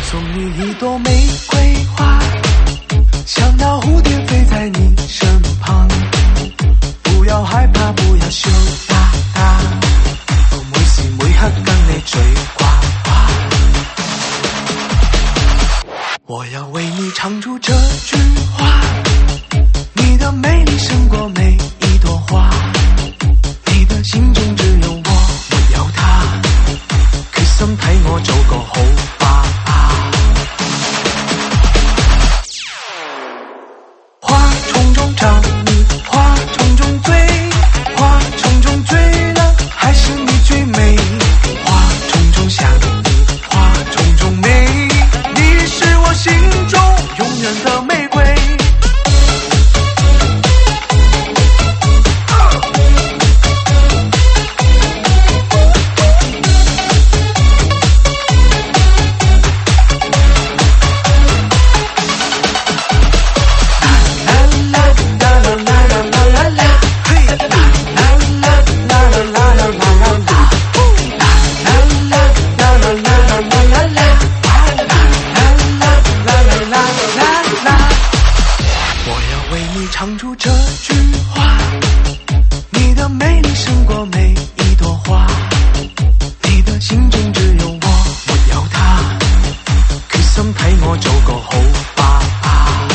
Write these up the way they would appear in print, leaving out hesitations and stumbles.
送你一朵玫瑰花，像那蝴蝶飞在你身旁，不要害怕，不要羞答答，每時每刻跟你嘴呱呱。我要為你唱出這句話，你的美麗勝過每一朵花，你的心中只有我，沒有他，決心睇我做個好爸爸。花叢中找你，花叢中追，花叢中追了，還是你最美。花叢中想你，花叢中美，你是我心中永遠的玫瑰。唱出這句話，你的美麗勝過每一朵花，你的心中只有我，沒有他，決心睇我做個好爸爸。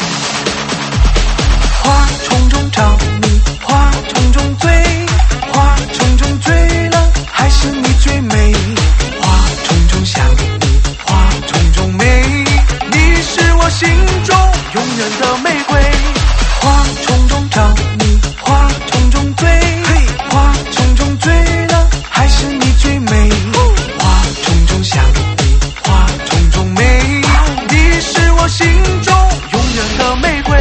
花叢中找你，花叢中追，花叢中追了，還是你最美。花叢中想你，花叢中美，你是我心中永遠的玫瑰。花叢中找你，花叢中追，花叢中追了，還是你最美。花叢中想你，花叢中美，你是我心中永遠的玫瑰。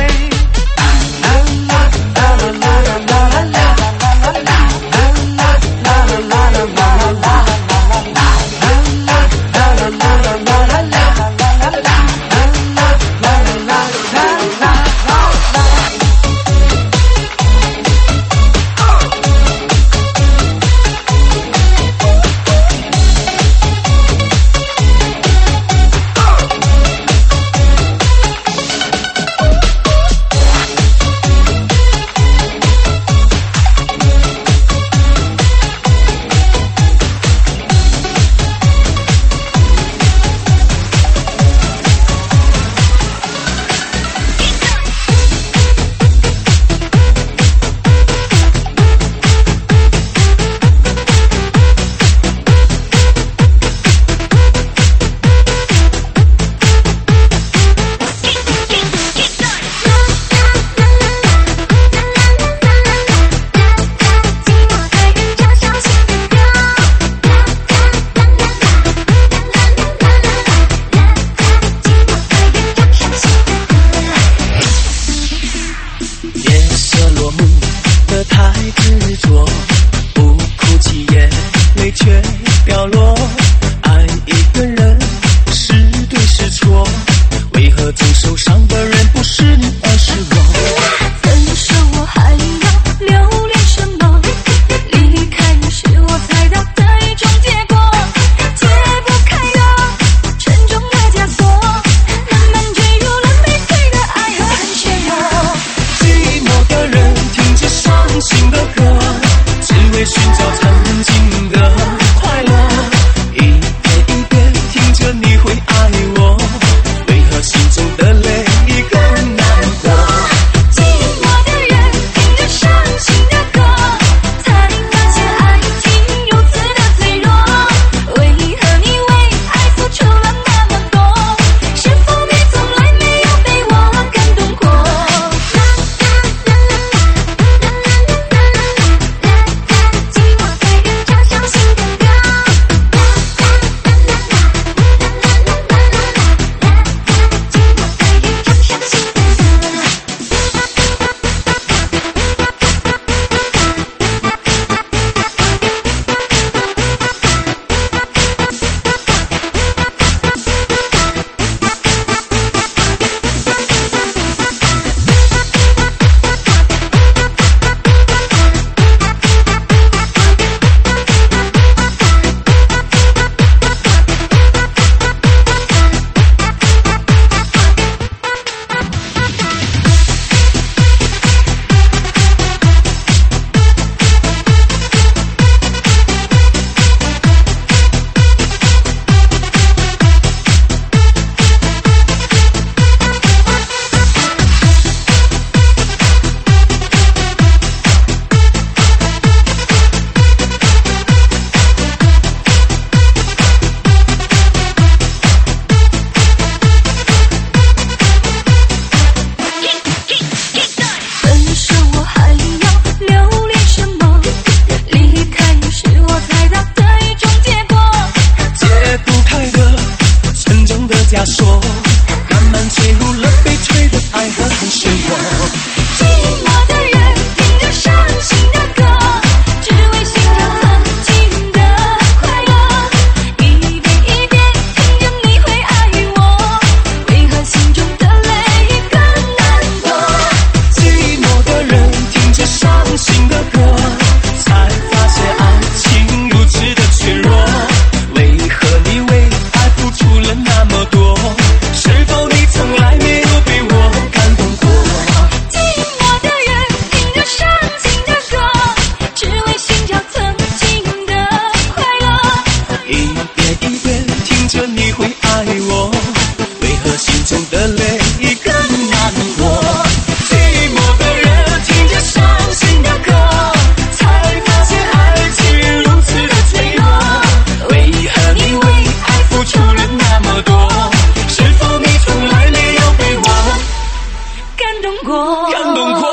枷锁，慢慢坠入了被吹的爱和很失落。 寂寞的人听着伤心的歌，只为寻找曾经的快乐。一遍一遍听着你会爱我，为何心中的泪更难过？ 寂寞的人听着伤心的歌，才发现爱情如此的脆弱。为何你为爱付出了那么多？是否你从来没有被我感动过？ 寂寞的人听着伤心的歌，只为寻找曾经的快乐。 一遍一遍听着你会爱我，为何心中的泪更难过？寂寞的人听着伤心的歌，才发现爱情如此的脆弱。为何你为爱付出了那么多？是否你从来没有被我感动过， 感动过？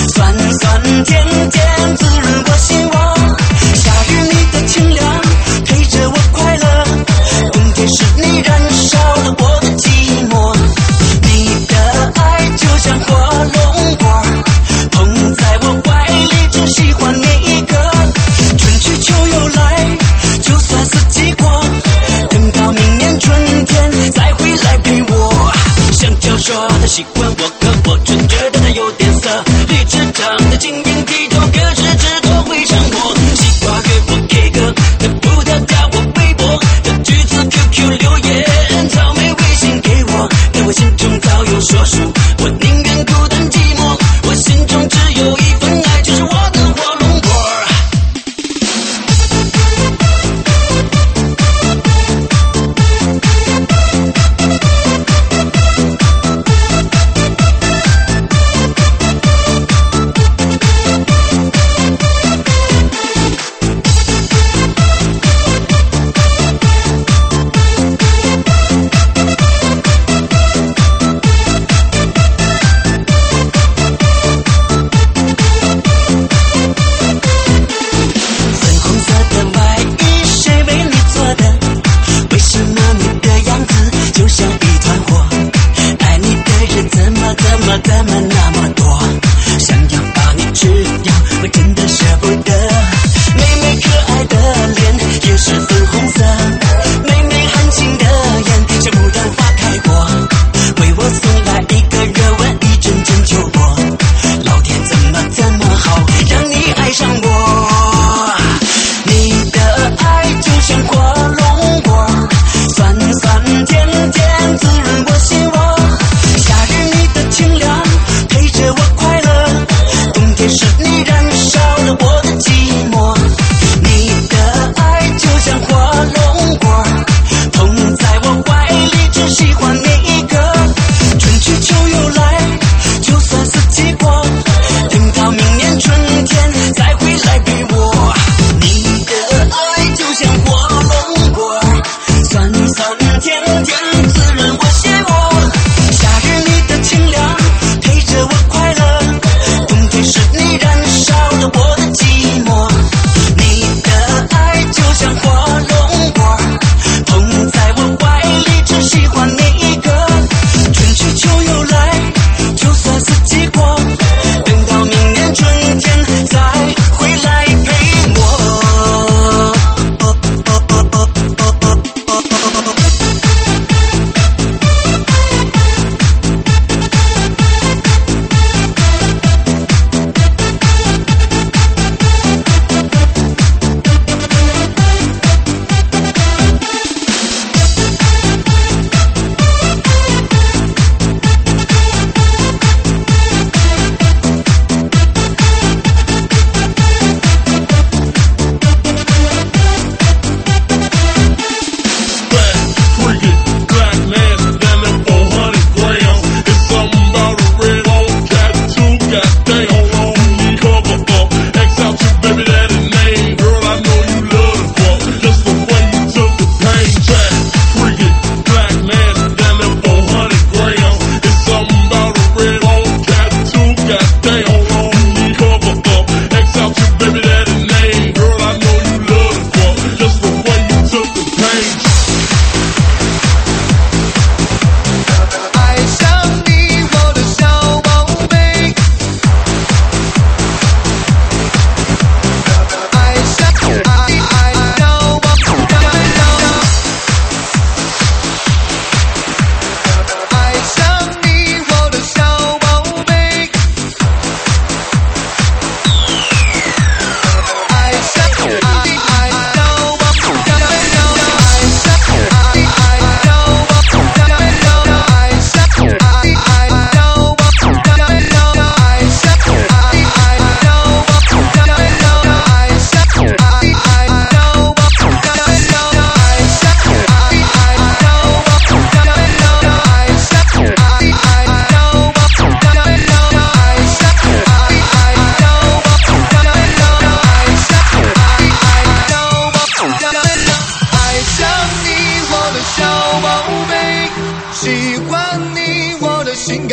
甜甜滋润过心窝，夏日你的清凉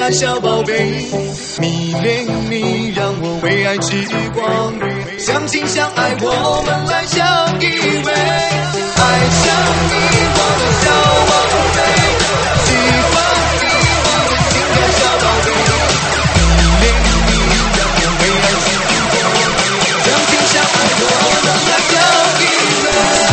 啊小宝贝，迷恋你让我为爱痴狂，相亲相爱我们来相依偎，爱上你我的小王妃，喜欢你我的心肝小宝贝，迷恋你让我为爱痴狂，相亲相爱我们来相依偎。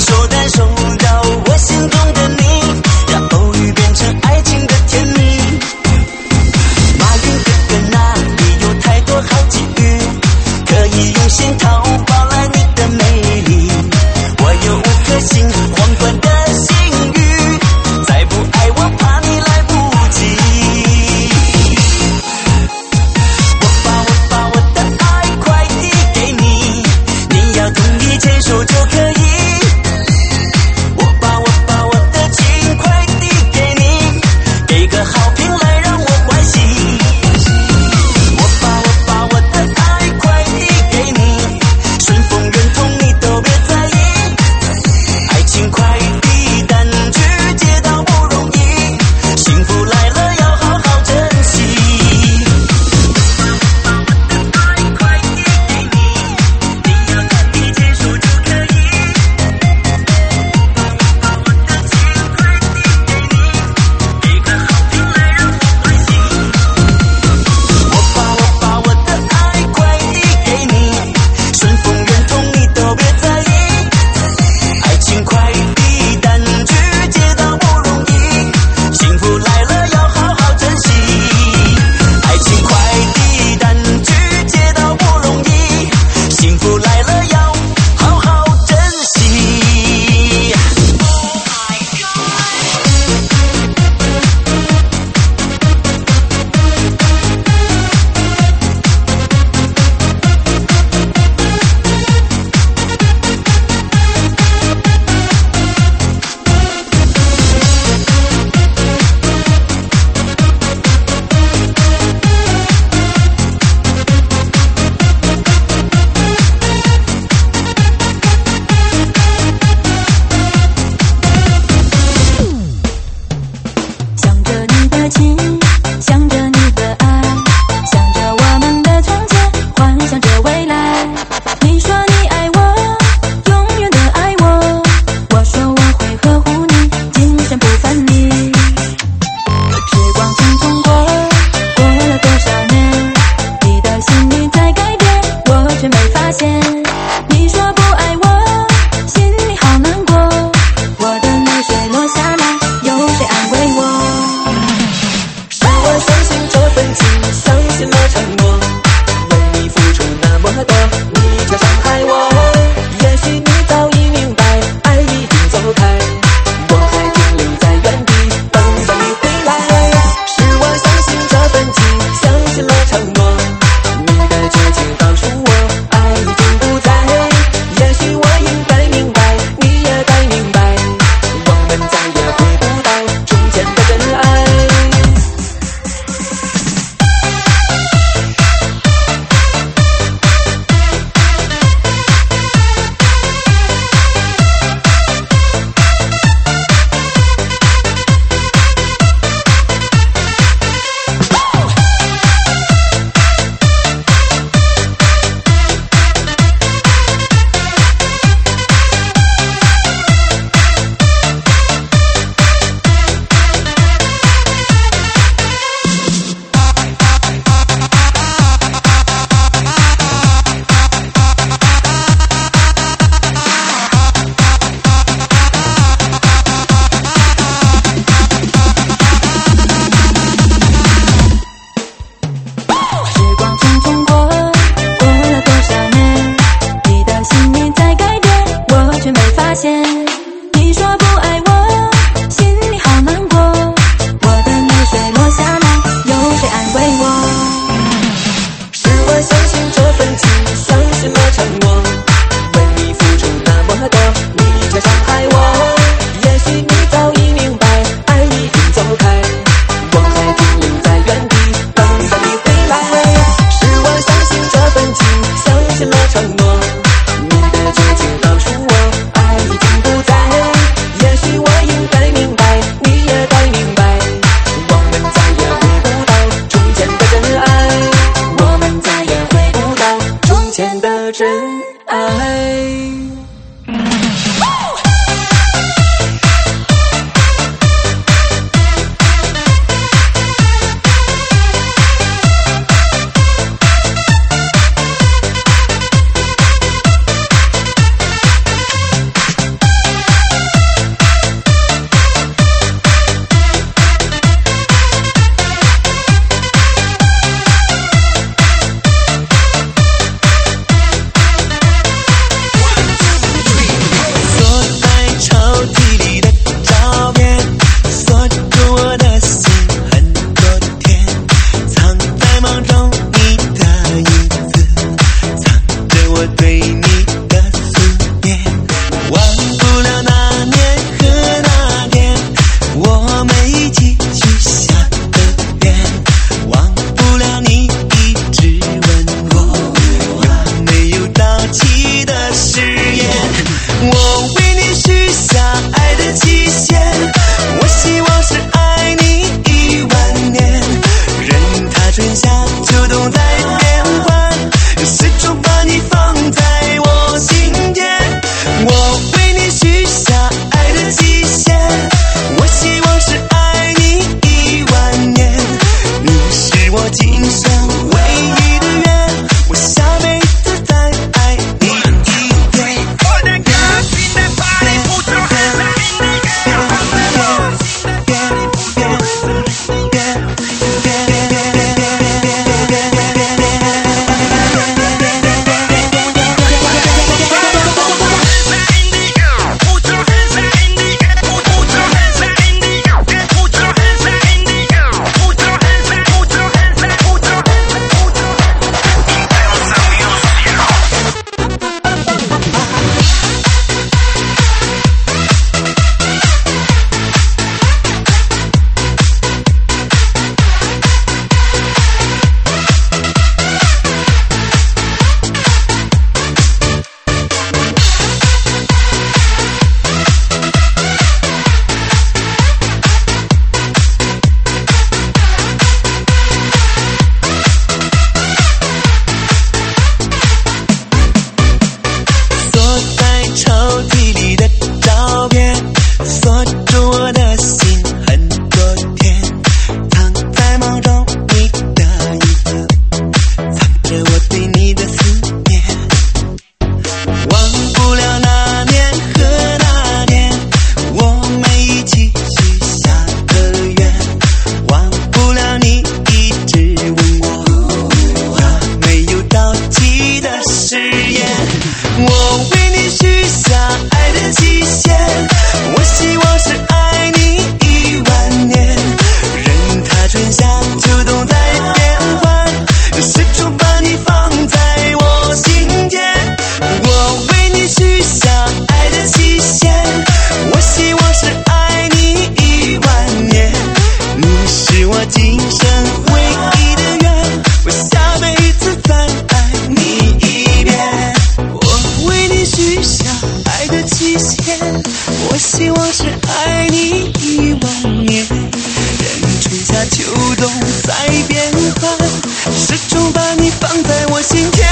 手感受到我心中的你，让偶遇变成爱情的甜蜜。马云哥哥那里有太多好机遇，可以用心淘宝来你的美丽。我有5颗星皇冠的信誉，再不爱我怕你来不及。我把我的爱快递给你，你要同意牵手就可以。我把我的情快递给你，给个好评来让我欢喜。我把我的爱快递给你，顺风圆通你都别在意。爱情快递单据接到不容易，幸福来了要好好珍惜。我把我的爱快递给你，你要同意牵手就可以。把我的情快递给你，给个好评来让我欢喜。我把我的爱快递给你，顺风圆通你都别在意。爱情快递单据接到不容易，幸福来了要好好珍惜。爱情快递单据接到不容易，幸福来了要好好珍惜。 想着你的情，想着你的爱，想着我们的从前，幻想着未来。你说你爱我，永远的爱我，我说我会呵护你，今生不分离。时光匆匆过，过了多少年，你的心里在改变，我却没发现。你说不爱我，心里好难过，我的泪水落下来，有谁安慰我？ 是我相信这份情，相信了承诺，为你付出那么多，你却伤害我。也许你早已明白，爱已经走开，我还停留在原地，等着你回来。是我相信这份情，相信了承诺，你的绝情告诉我，爱已经不在。也许我应该明白，你也该明白，我们再也回不到从前的真爱。 时光匆匆过，过了多少年，你的心里在改变，我却没发现。你说不爱我，心里好难过，我的泪水落下来，有谁安慰我？ 是我相信这份情，相信了承诺，为你付出那么多，你却伤害我。也许你早已明白，爱已经走开，我还停留在原地，等着你回来。是我相信这份情，相信了承诺，你的绝情告诉我，爱已经不在。也许的期限。我希望是爱你10000年，任它春夏秋冬在变换，始终把你放在我心间。我为你许下爱的期限，我希望是爱你10000年，你是我今生唯一的愿，我下辈子再爱你一遍。我为你许下爱的期限，我希望是爱你10000年，任春夏秋冬在变换，始终把你放在我心间。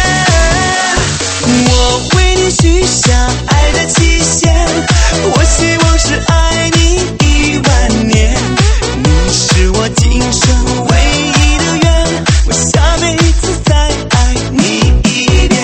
我为你许下爱的期限，我希望是爱你10000年，你是我今生唯一的愿，我下辈子再爱你一遍。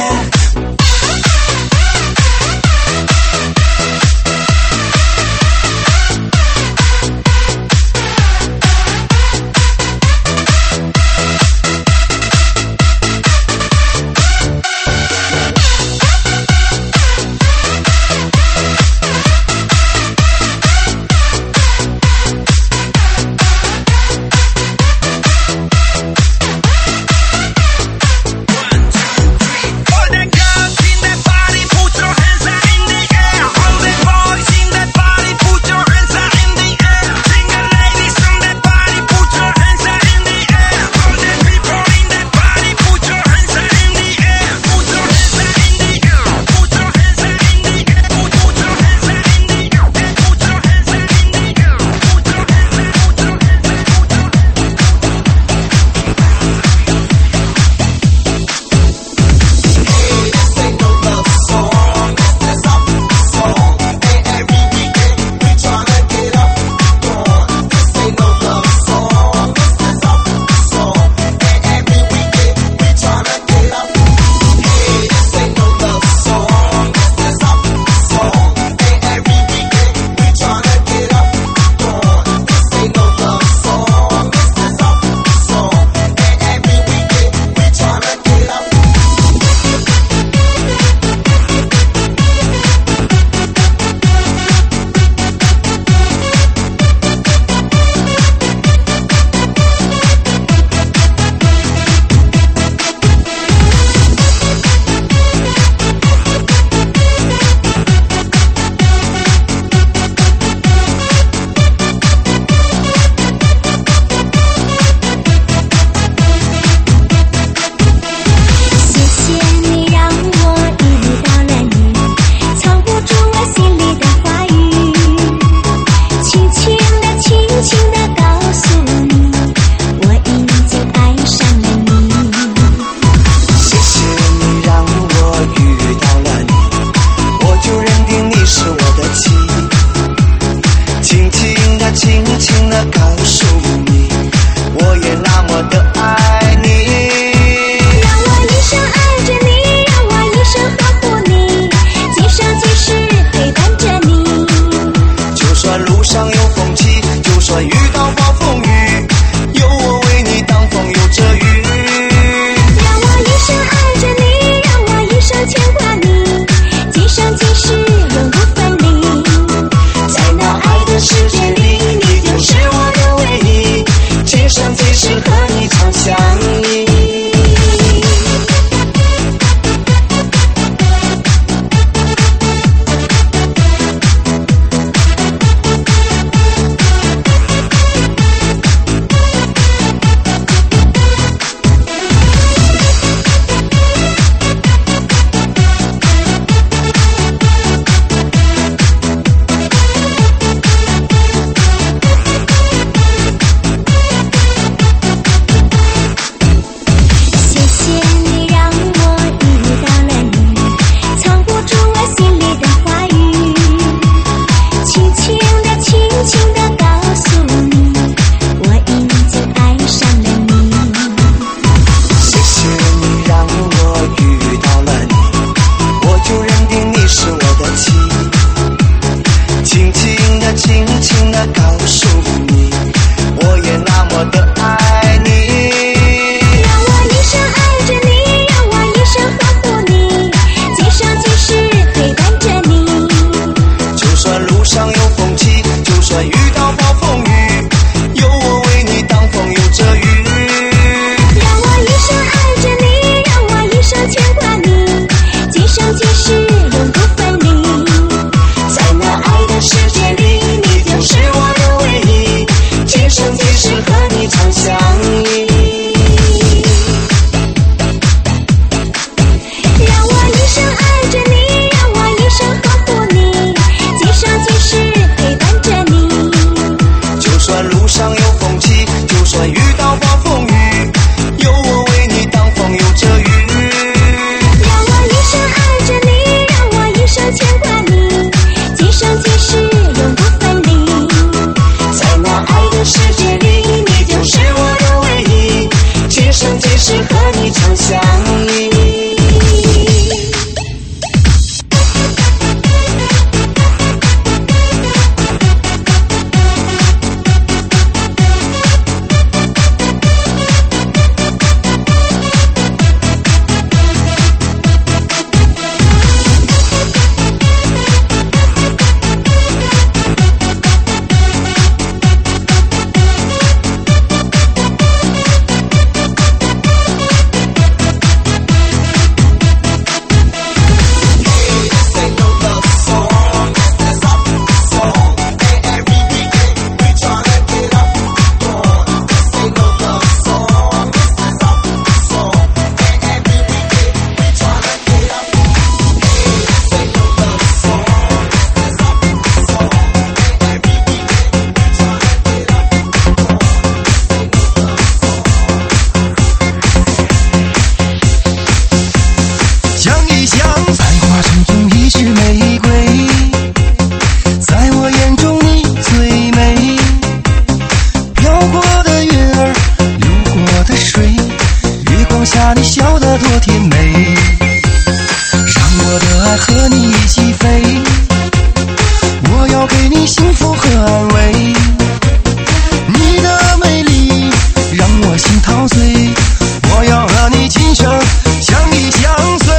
给你幸福和安慰。你的美丽让我心陶醉，我要和你今生相依相随。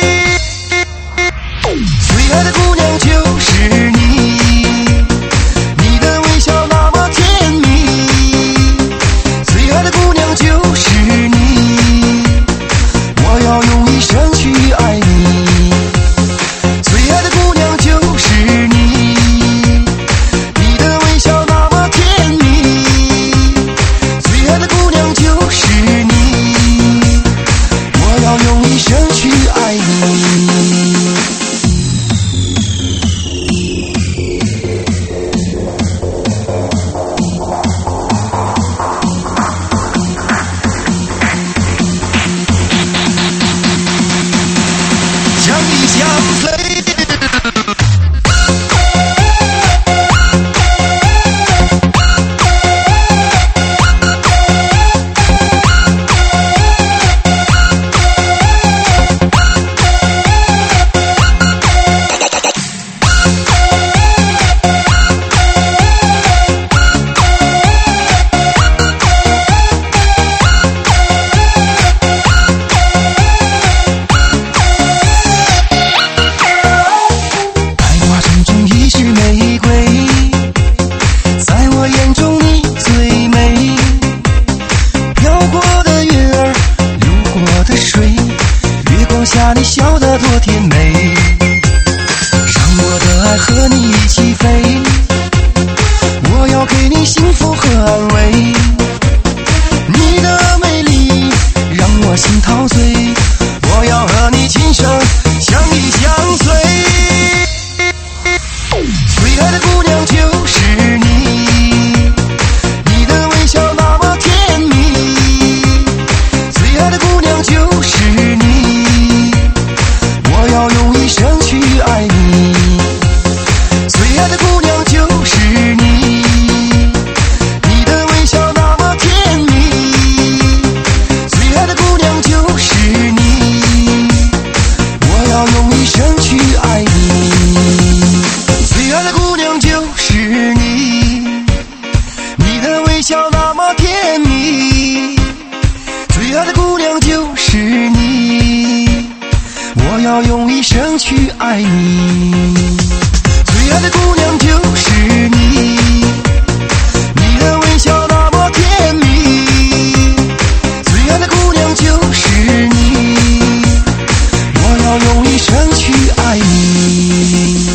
最爱的姑娘就是你，你的微笑那么甜蜜。最爱的姑娘就是你，我要用一生去爱你。最爱的姑娘就是你，你的微笑那么甜蜜。最爱的姑娘就是你，我要用一生去爱你。相依相随。下你笑得多甜美，让我的爱和你一起飞。我要给你幸福和安慰，你的美丽让我心陶醉，我要和你今生相依相随。最爱的姑娘就是你，你的微笑那么甜蜜。最爱的姑娘就是你，我要用一生去爱你。最爱的姑娘就是你，你的微笑那么甜蜜。最爱的姑娘就是你，我要用一生去爱你。最爱的姑娘就是你，你的微笑那么甜蜜。最爱的姑娘就是你，我要用一生去爱你。最爱的姑娘就是你，你的微笑那么甜蜜。最爱的姑娘就是你，我要用一生去爱你。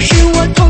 是我多